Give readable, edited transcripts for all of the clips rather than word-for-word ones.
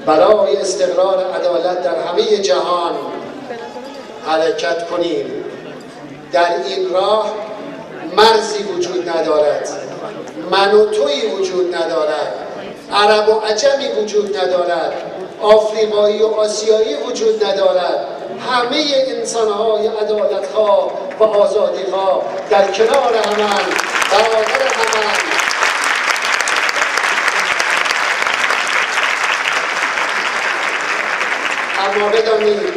برای استقرار عدالت در همه جهان حرکت کنیم. در این راه مرزی وجود ندارد، من و تویی وجود ندارد، عرب و عجمی وجود ندارد، آفریقایی و آسیایی وجود ندارد. همه انسان‌های عدالت‌خواه و آزادی‌خواه در کنار همند، برادر همند. اما بدانید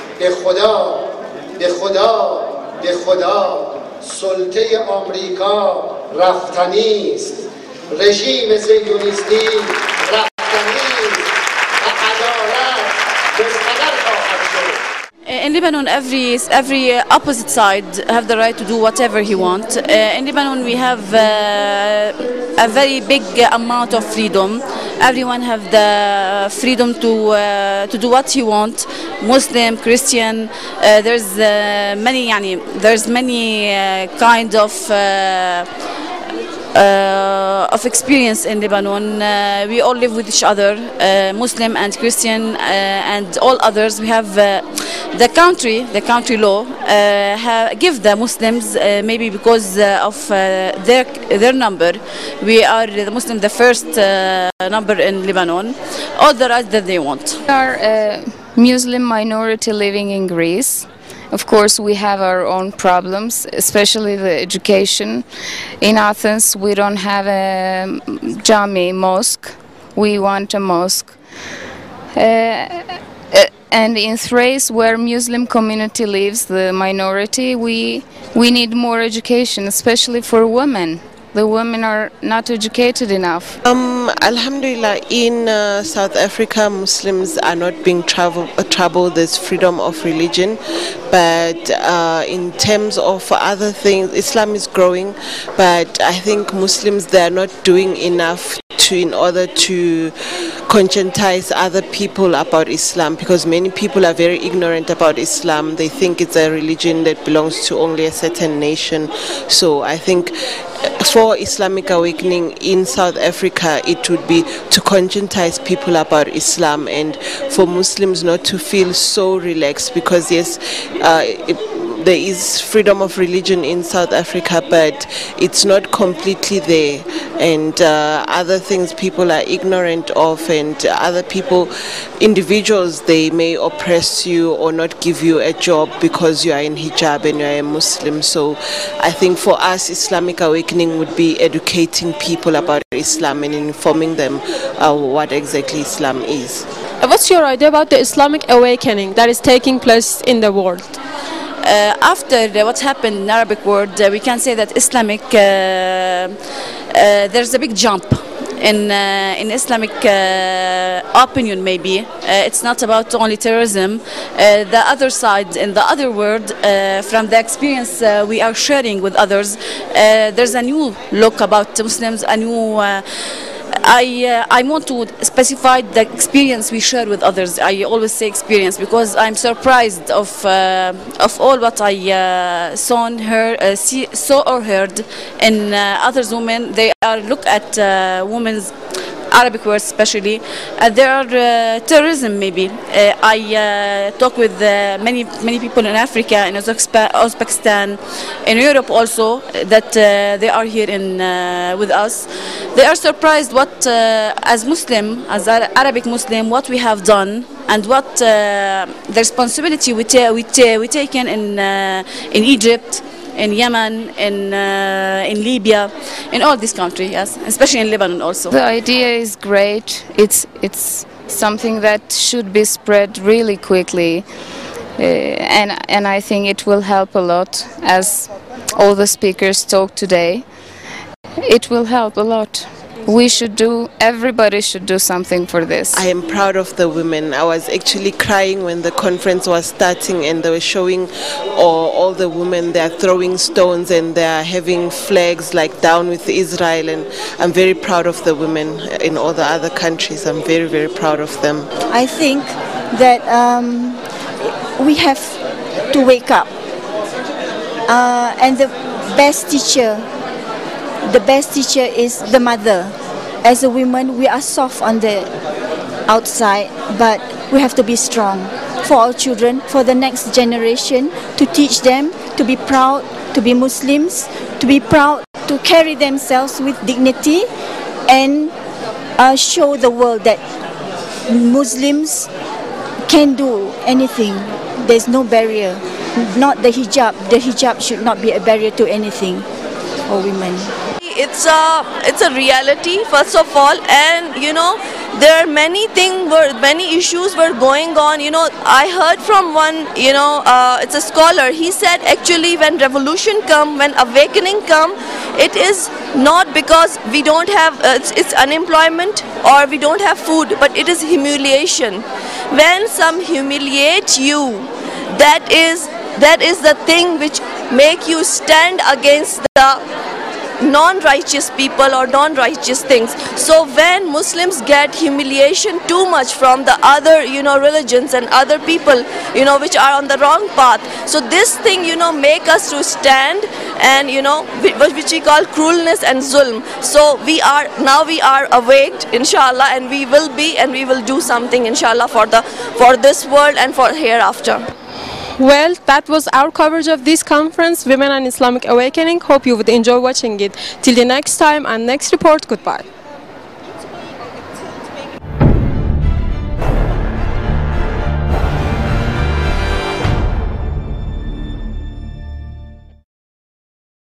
به خدا سلطه آمریکا رفتنی است، رژیم صهیونیستی رفتنی است و عدالت مستقر خواهد شد. In Lebanon, every opposite side have the right to do whatever he wants. In Lebanon, we have a very big amount of freedom. Everyone have the freedom to do what he wants. Muslim, Christian. There's many kind of experience in Lebanon. We all live with each other, Muslim and Christian and all others. We have the country law give the Muslims, maybe because of their number. We are the Muslim, the first number in Lebanon. All the rights that they want. We are a Muslim minority living in Greece. Of course, we have our own problems, especially the education. In Athens, we don't have a Jami mosque. We want a mosque. And in Thrace, where Muslim community lives, the minority, we need more education, especially for women. The women are not educated enough. Alhamdulillah, in South Africa, Muslims are not being troubled. There's freedom of religion, but in terms of other things, Islam is growing, but I think Muslims, they are not doing enough in order to conscientize other people about Islam, because many people are very ignorant about Islam. They think it's a religion that belongs to only a certain nation. So I think for Islamic awakening in South Africa, it would be to conscientize people about Islam and for Muslims not to feel so relaxed, because yes, there is freedom of religion in South Africa, but it's not completely there, and other things people are ignorant of, and other people, individuals, they may oppress you or not give you a job because you are in hijab and you are a Muslim. So I think for us, Islamic awakening would be educating people about Islam and informing them what exactly Islam is. What's your idea about the Islamic awakening that is taking place in the world? After what happened in the Arabic world, we can say that Islamic, there's a big jump in Islamic opinion. Maybe it's not about only terrorism. The other side, in the other world, from the experience we are sharing with others, there's a new look about Muslims, a new. I want to specify the experience we share with others. I always say experience because I'm surprised of all what I saw or heard in other women. They are look at women's Arabic words especially. There are terrorism maybe. I talk with many people in Africa, in Uzbekistan, in Europe also, that they are here with us. They are surprised what, as Muslim, as Arabic Muslim, what we have done and what the responsibility we taken in Egypt, in Yemen, in Libya, in all these countries, yes, especially in Lebanon also. The idea is great. It's something that should be spread really quickly, and I think it will help a lot, as all the speakers talked today. It will help a lot. Everybody should do something for this. I am proud of the women. I was actually crying when the conference was starting and they were showing all the women, they are throwing stones and they are having flags like down with Israel, and I'm very proud of the women in all the other countries. I'm very, very proud of them. I think that we have to wake up, and the best teacher is the mother. As a woman, we are soft outside, but we have to be strong for our children, for the next generation, to teach them to be proud, to be Muslims, to be proud, to carry themselves with dignity, and show the world that Muslims can do anything. There's no barrier. Not the hijab. The hijab should not be a barrier to anything for women. It's a reality, first of all, and there are many issues were going on. I heard from one, it's a scholar. He said actually when revolution come, when awakening come, it is not because we don't have it's unemployment or we don't have food, but it is humiliation. When some humiliate you, that is the thing which make you stand against the non-righteous people or non-righteous things. So when Muslims get humiliation too much from the other religions and other people which are on the wrong path, so this thing make us to stand, and which we call cruelness and zulm. So we are awaked, inshallah, and we will do something, inshallah, for this world and for hereafter. Well, that was our coverage of this conference, Women and Islamic Awakening. Hope you would enjoy watching it. Till the next time and next report, goodbye.